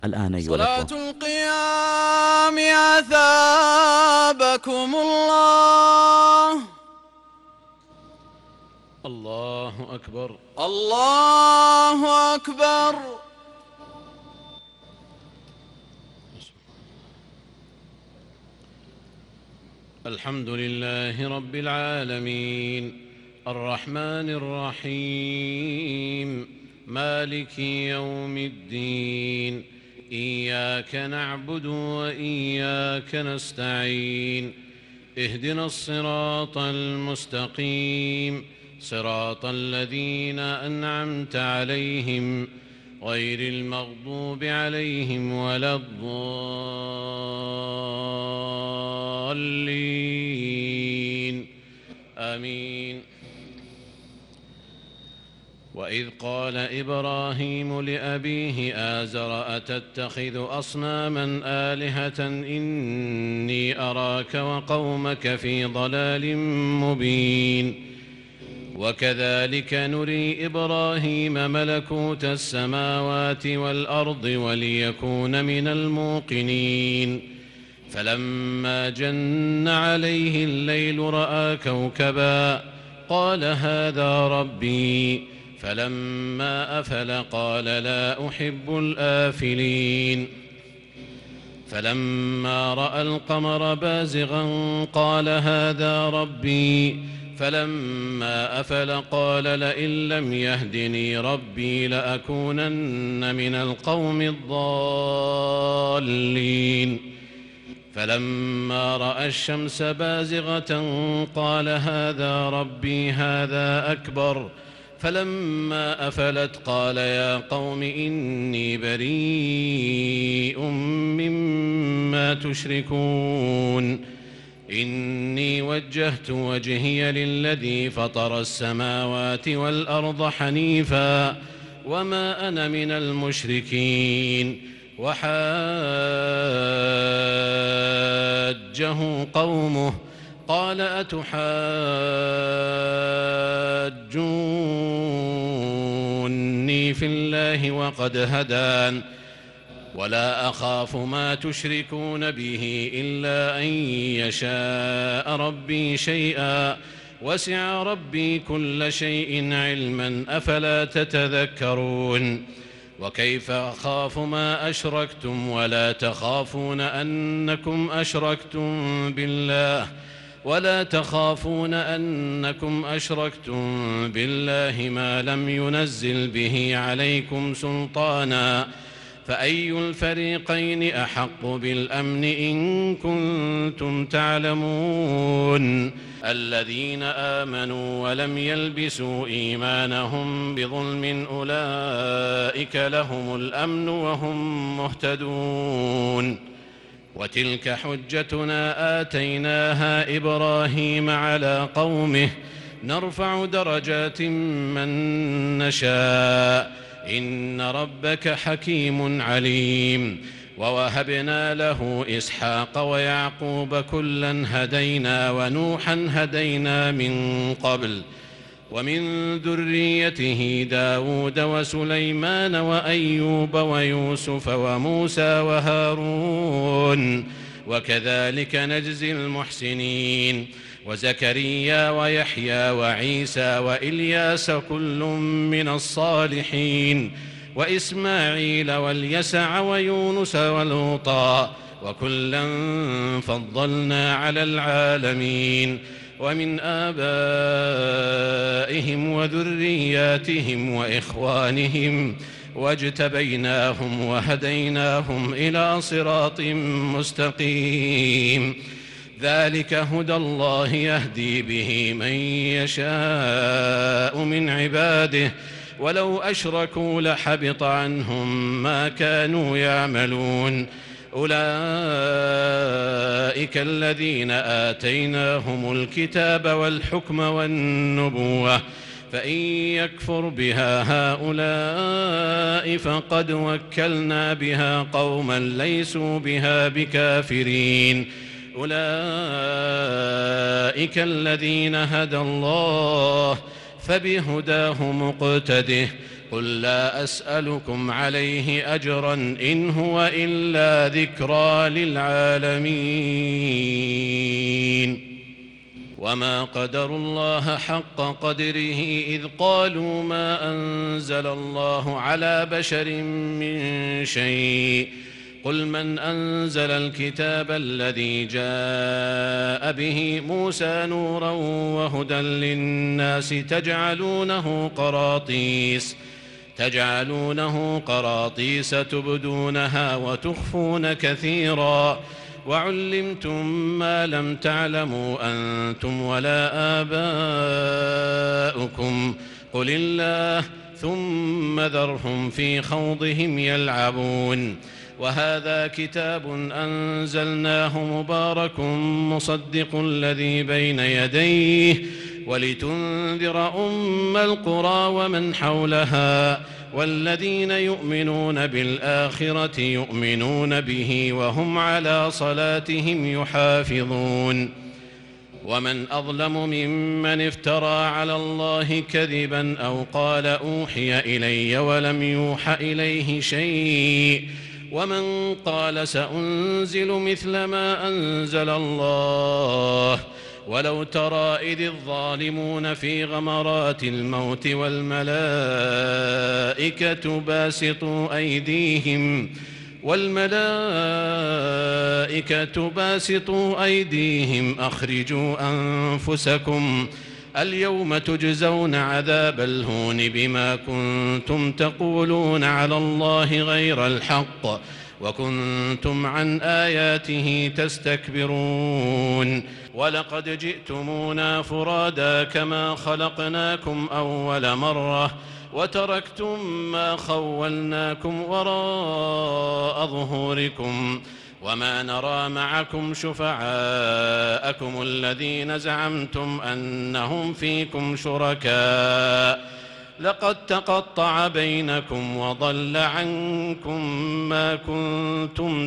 الآن أيها صلاة الأخوة. القيام أثابكم الله. الله أكبر. الله أكبر. الحمد لله رب العالمين، الرحمن الرحيم، مالك يوم الدين، إياك نعبد وإياك نستعين، اهدنا الصراط المستقيم، صراط الذين أنعمت عليهم غير المغضوب عليهم ولا الضالين، آمين. وإذ قال إبراهيم لأبيه آزر أتتخذ أصناما آلهة إني أراك وقومك في ضلال مبين. وكذلك نري إبراهيم ملكوت السماوات والأرض وليكون من الموقنين. فلما جن عليه الليل رأى كوكبا قال هذا ربي، فلما أفل قال لا أحب الآفلين. فلما رأى القمر بازغا قال هذا ربي، فلما أفل قال لئن لم يهدني ربي لأكونن من القوم الضالين. فلما رأى الشمس بازغة قال هذا ربي هذا أكبر. فلما أفلت قال يا قوم إني بريء مما تشركون إني وجهت وجهي للذي فطر السماوات والأرض حنيفا وما أنا من المشركين. وحاجه قومه قال أتحاجوني في الله وقد هدان ولا أخاف ما تشركون به إلا أن يشاء ربي شيئا وسع ربي كل شيء علما أفلا تتذكرون. وكيف أخاف ما أشركتم ولا تخافون أنكم أشركتم بالله ما لم ينزل به عليكم سلطانا فأي الفريقين أحق بالأمن إن كنتم تعلمون. الذين آمنوا ولم يلبسوا إيمانهم بظلم أولئك لهم الأمن وهم مهتدون. وتلك حجتنا آتيناها إبراهيم على قومه نرفع درجات من نشاء إن ربك حكيم عليم. ووهبنا له إسحاق ويعقوب كلا هدينا ونوحا هدينا من قبل ومن ذريته داود وسليمان وأيوب ويوسف وموسى وهارون وكذلك نجزي المحسنين. وزكريا ويحيى وعيسى وإلياس كل من الصالحين وإسماعيل واليسع ويونس ولوطا وكلا فضلنا على العالمين. ومن آبائهم وذرياتهم وإخوانهم واجتبيناهم وهديناهم إلى صراط مستقيم. ذلك هدى الله يهدي به من يشاء من عباده ولو أشركوا لحبط عنهم ما كانوا يعملون. أولئك الذين آتيناهم الكتاب والحكم والنبوة فإن يكفر بها هؤلاء فقد وكلنا بها قوما ليسوا بها بكافرين. أولئك الذين هدى الله فبهداه مقتده قل لا أسألكم عليه أجرا إن هو إلا ذكرى للعالمين وما قدروا الله حق قدره إذ قالوا ما أنزل الله على بشر من شيء قل من أنزل الكتاب الذي جاء به موسى نورا وهدى للناس تجعلونه قراطيس تبدونها وتخفون كثيرا وعلمتم ما لم تعلموا أنتم ولا آباؤكم قل الله ثم ذرهم في خوضهم يلعبون وهذا كتاب أنزلناه مبارك مصدق الذي بين يديه ولتنذر أم القرى ومن حولها والذين يؤمنون بالآخرة يؤمنون به وهم على صلاتهم يحافظون ومن أظلم ممن افترى على الله كذبا أو قال أوحي إلي ولم يوح إليه شيء ومن قال سأنزل مثل ما أنزل الله ولو ترى إذ الظالمون في غمرات الموت والملائكة باسطوا أيديهم أخرجوا أنفسكم اليوم تجزون عذاب الهون بما كنتم تقولون على الله غير الحق وكنتم عن آياته تستكبرون ولقد جئتمونا فرادا كما خلقناكم أول مرة وتركتم ما خولناكم وراء ظهوركم وما نرى معكم شفعاءكم الذين زعمتم أنهم فيكم شركاء لقد تقطع بينكم وضل عنكم ما كنتم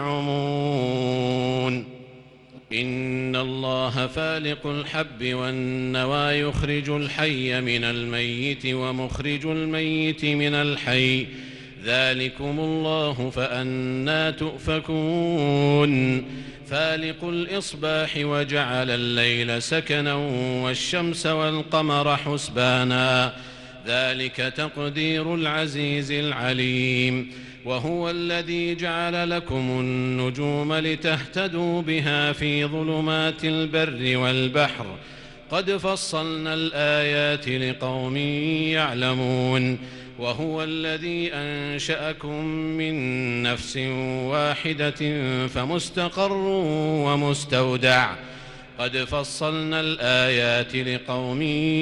تزعمون إن الله فالق الحب والنوى يخرج الحي من الميت ومخرج الميت من الحي ذلكم الله فأنى تؤفكون فالق الإصباح وجعل الليل سكنا والشمس والقمر حسبانا ذلك تقدير العزيز العليم وهو الذي جعل لكم النجوم لتهتدوا بها في ظلمات البر والبحر قد فصلنا الآيات لقوم يعلمون وهو الذي أنشأكم من نفس واحدة فمستقر ومستودع قد فصلنا الآيات لقوم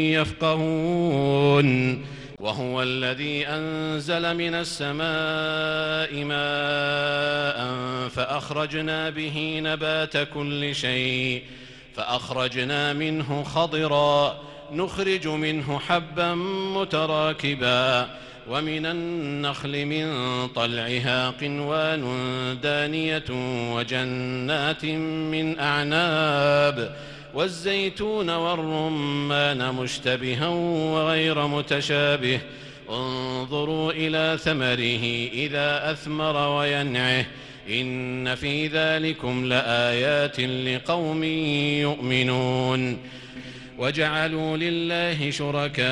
يفقهون وهو الذي أنزل من السماء ماء فأخرجنا به نبات كل شيء فأخرجنا منه خضرا نخرج منه حبا متراكبا ومن النخل من طلعها قنوان دانية وجنات من أعناب والزيتون والرمان مشتبها وغير متشابه انظروا إلى ثمره إذا أثمر وينعه إن في ذلكم لآيات لقوم يؤمنون وجعلوا لله شركاء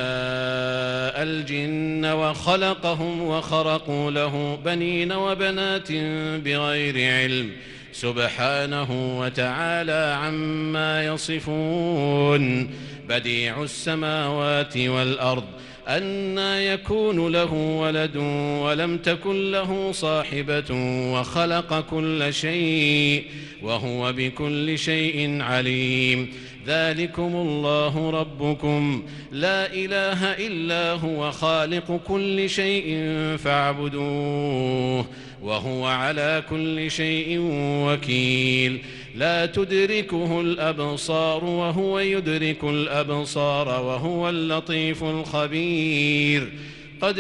الجن وخلقهم وخرقوا له بنين وبنات بغير علم سبحانه وتعالى عما يصفون بديع السماوات والأرض أنى يكون له ولد ولم تكن له صاحبة وخلق كل شيء وهو بكل شيء عليم ذلكم الله ربكم لا إله إلا هو خالق كل شيء فاعبدوه وهو على كل شيء وكيل لا تدركه الأبصار وهو يدرك الأبصار وهو اللطيف الخبير قد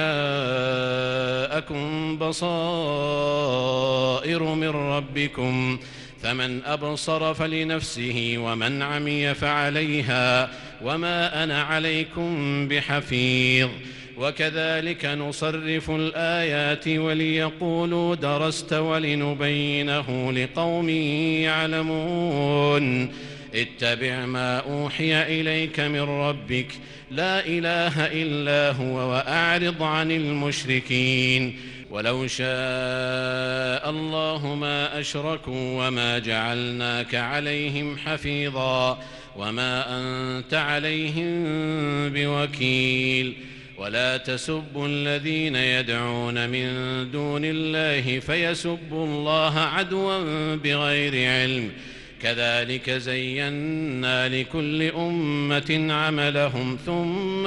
جاءكم بصائر من ربكم فمن أبصر فلنفسه ومن عمي فعليها وما أنا عليكم بحفيظ وكذلك نصرف الآيات وليقولوا درست ولنبينه لقوم يعلمون اتبع ما أوحي إليك من ربك لا إله إلا هو وأعرض عن المشركين ولو شاء الله ما أشركوا وما جعلناك عليهم حفيظا وما أنت عليهم بوكيل ولا تسبوا الذين يدعون من دون الله فيسبوا الله عدوا بغير علم كذلك زينا لكل أمة عملهم ثم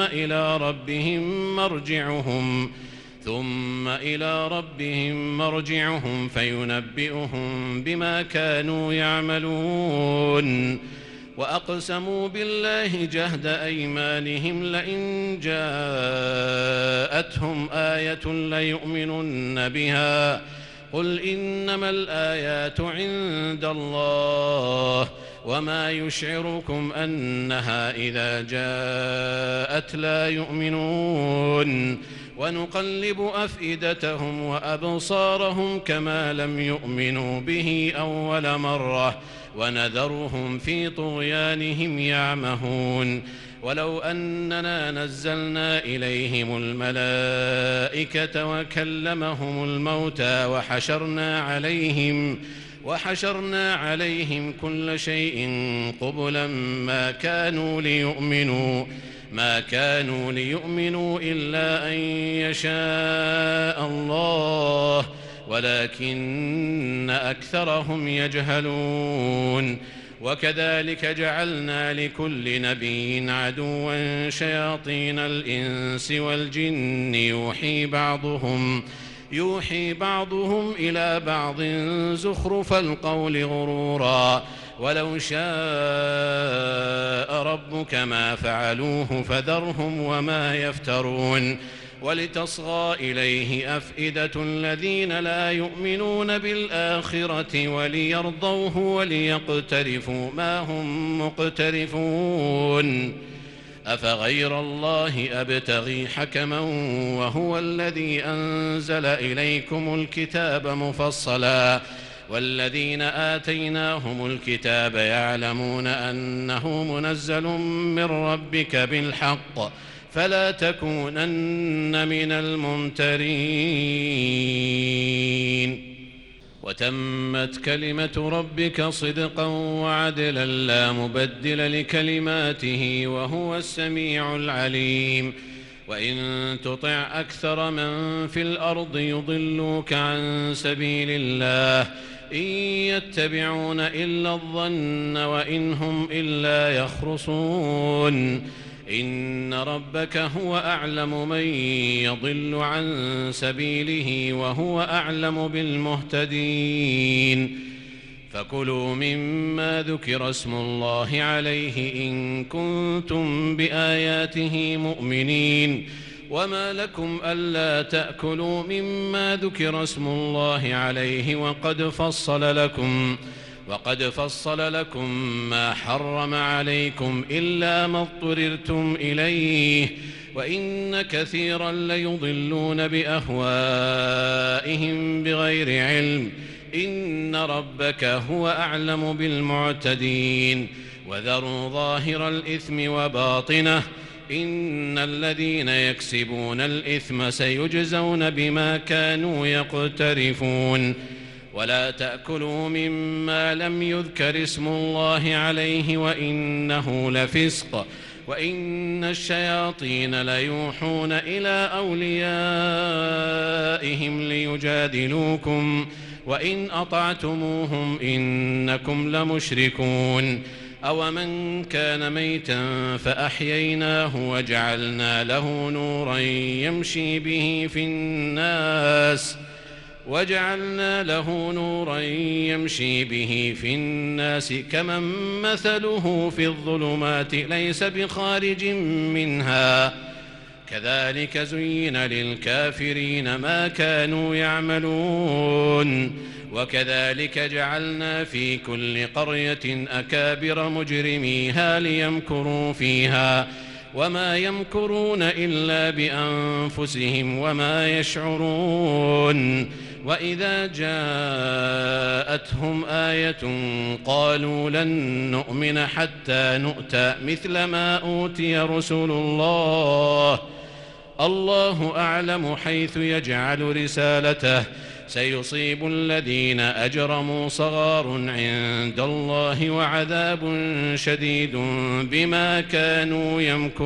إلى ربهم مرجعهم فينبئهم بما كانوا يعملون وأقسموا بالله جهد أيمانهم لئن جاءتهم آية ليؤمنن بها قل إنما الآيات عند الله وما يشعركم أنها إذا جاءت لا يؤمنون ونقلب أفئدتهم وأبصارهم كما لم يؤمنوا به أول مرة ونذرهم في طغيانهم يعمهون ولو أننا نزلنا إليهم الملائكة وكلمهم الموتى وحشرنا عليهم كل شيء قبلا ما كانوا ليؤمنوا إلا أن يشاء الله ولكن أكثرهم يجهلون وكذلك جعلنا لكل نبي عدوا شياطين الإنس والجن يوحي بعضهم إلى بعض زخرف القول غرورا ولو شاء ربك ما فعلوه فذرهم وما يفترون ولتصغى إليه أفئدة الذين لا يؤمنون بالآخرة وليرضوه وليقترفوا ما هم مقترفون أفغير الله أبتغي حكما وهو الذي أنزل إليكم الكتاب مفصلا والذين آتيناهم الكتاب يعلمون أنه منزل من ربك بالحق فلا تكونن من الممترين وتمت كلمة ربك صدقا وعدلا لا مبدل لكلماته وهو السميع العليم وإن تطع أكثر من في الأرض يضلوك عن سبيل الله إن يتبعون إلا الظن وإن هم إلا يخرصون إن ربك هو أعلم من يضل عن سبيله وهو أعلم بالمهتدين فكلوا مما ذكر اسم الله عليه إن كنتم بآياته مؤمنين وما لكم ألا تأكلوا مما ذكر اسم الله عليه وقد فصل لكم ما حرم عليكم إلا ما اضطررتم إليه وإن كثيرا ليضلون بأهوائهم بغير علم إن ربك هو أعلم بالمعتدين وذروا ظاهر الإثم وباطنه إن الذين يكسبون الإثم سيجزون بما كانوا يقترفون ولا تأكلوا مما لم يذكر اسم الله عليه وإنه لفسق وإن الشياطين ليوحون إلى أوليائهم ليجادلوكم وإن أطعتموهم إنكم لمشركون أومن كان ميتا فأحييناه وجعلنا له نورا يمشي به في الناس كمن مثله في الظلمات ليس بخارج منها كذلك زين للكافرين ما كانوا يعملون وكذلك جعلنا في كل قرية أكابر مجرميها ليمكروا فيها وما يمكرون إلا بأنفسهم وما يشعرون. وإذا جاءتهم آية قالوا لن نؤمن حتى نؤتى مثل ما أوتي رسل الله، الله أعلم حيث يجعل رسالته، سيصيب الذين أجرموا صغار عند الله وعذاب شديد بما كانوا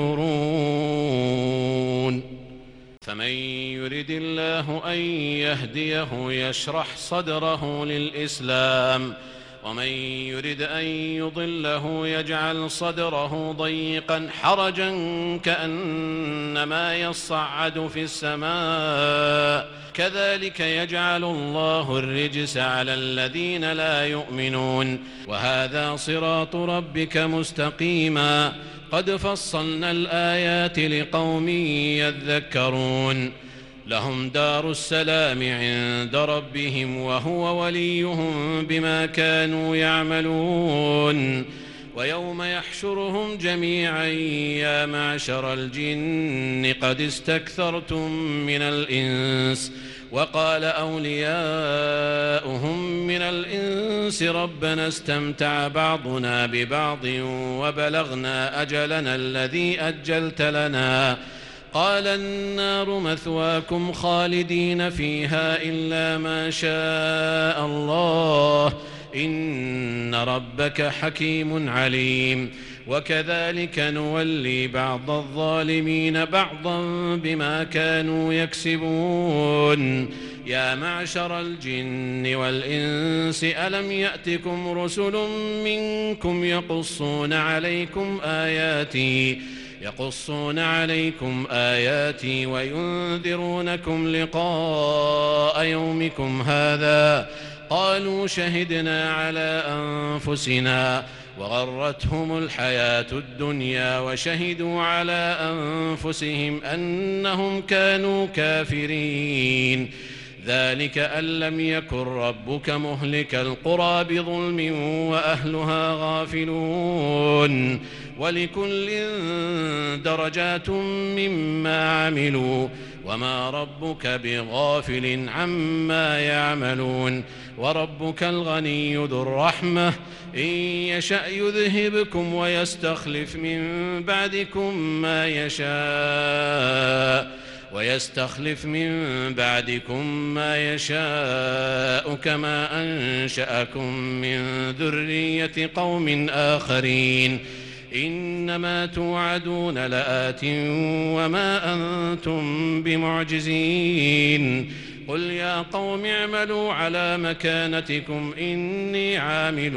يمكرون. فمن يرد الله أن يهديه يشرح صدره للإسلام، ومن يرد أن يضله يجعل صدره ضيقا حرجا كأنما يصعد في السماء، كذلك يجعل الله الرجس على الذين لا يؤمنون. وهذا صراط ربك مستقيما، قد فصلنا الآيات لقوم يذكرون. لهم دار السلام عند ربهم وهو وليهم بما كانوا يعملون. ويوم يحشرهم جميعا يا معشر الجن قد استكثرتم من الإنس، وقال أولياؤهم من الإنس ربنا استمتع بعضنا ببعض وبلغنا أجلنا الذي أجلت لنا، قال النار مثواكم خالدين فيها إلا ما شاء الله، إن ربك حكيم عليم. وكذلك نولي بعض الظالمين بعضا بما كانوا يكسبون. يا معشر الجن والإنس ألم يأتكم رسل منكم يقصون عليكم آياتي وينذرونكم لقاء يومكم هذا، قالوا شهدنا على أنفسنا وغرتهم الحياة الدنيا وشهدوا على أنفسهم أنهم كانوا كافرين. ذلك أن لم يكن ربك مهلك القرى بظلم وأهلها غافلون، ولكل درجات مما عملوا وما ربك بغافل عما يعملون. وربك الغني ذو الرحمة، إن يشأ يذهبكم ويستخلف من بعدكم ما يشاء كما أنشأكم من ذرية قوم آخرين، إنما توعدون لآت وما أنتم بمعجزين. قل يا قوم اعملوا على مكانتكم إني عامل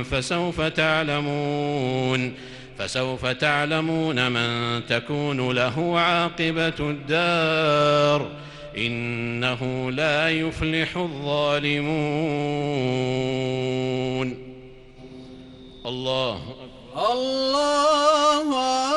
فسوف تعلمون من تكون له عاقبة الدار، إنه لا يفلح الظالمون. الله الله